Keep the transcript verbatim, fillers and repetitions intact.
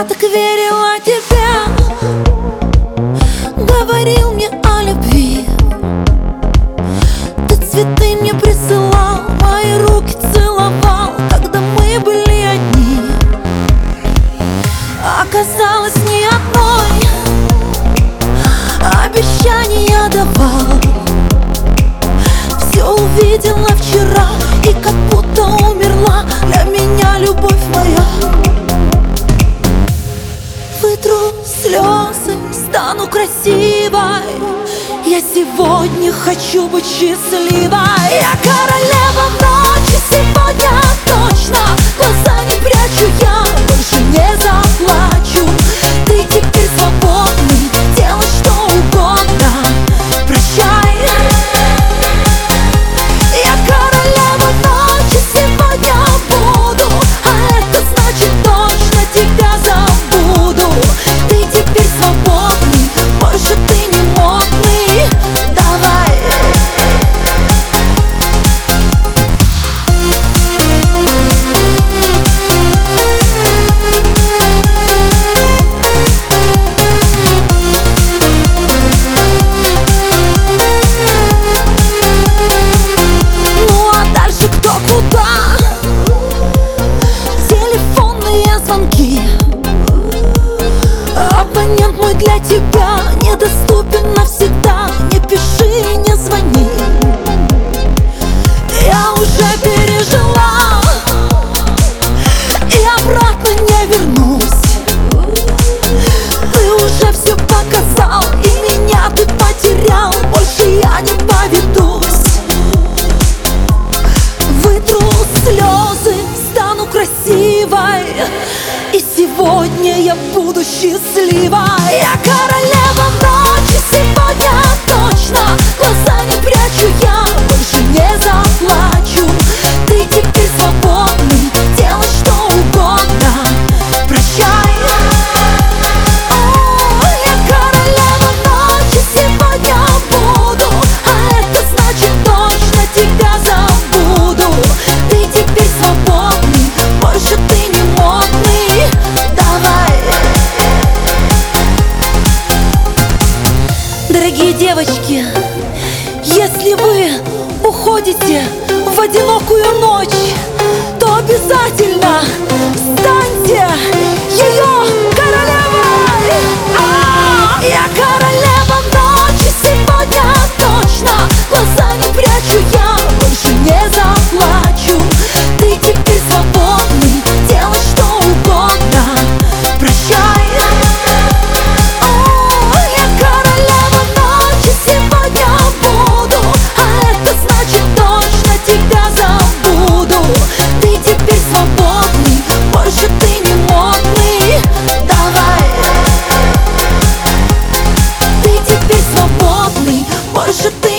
Я так верила тебе, говорил мне о любви. Ты цветы мне присылал, мои руки целовал, когда мы были одни. Оказалось, ни одной обещания давал. Все увидела вчера и как будто умерла для меня любовь моя. Вытру слезы, стану красивой. Я сегодня хочу быть счастливой. Я королева ночи сегодня точно. Глаза не прячу, я больше не заплачу. Ты теперь свободный, делай что угодно. Прощай. Я королева ночи сегодня буду, а это значит точно тебя забуду. Ты теперь свободный, больше ты не модный. Давай. Ну а дальше кто куда? Телефонные звонки. Абонент мой для тебя недоступен навсегда. Не пиши, не звони. Я уже пережила и обратно не вернусь. Ты уже все показал, и меня ты потерял. Больше я не поведусь. Вытру слезы, стану красивой. И сегодня я буду счастливой. Я королева ночи сегодня точно. Глаза не прячу, я больше не заплачу. Ты теперь свободный, делай что угодно. Прощай. О, я королева ночи сегодня буду, а это значит точно тебя забуду. Ты теперь свободный, больше ты не модный. Давай. Дорогие девочки, если вы уходите в одинокую ночь, то обязательно станьте ее королевой. А, я королева ночи сегодня точно. Глаза не прячу, я больше не заплачу. Ты теперь свободный, делай что угодно. Прощай. О, я королева ночи сегодня буду, а это значит точно тебя забуду. Ты теперь свободный, больше ты не модный. Давай. Ты теперь свободный, больше ты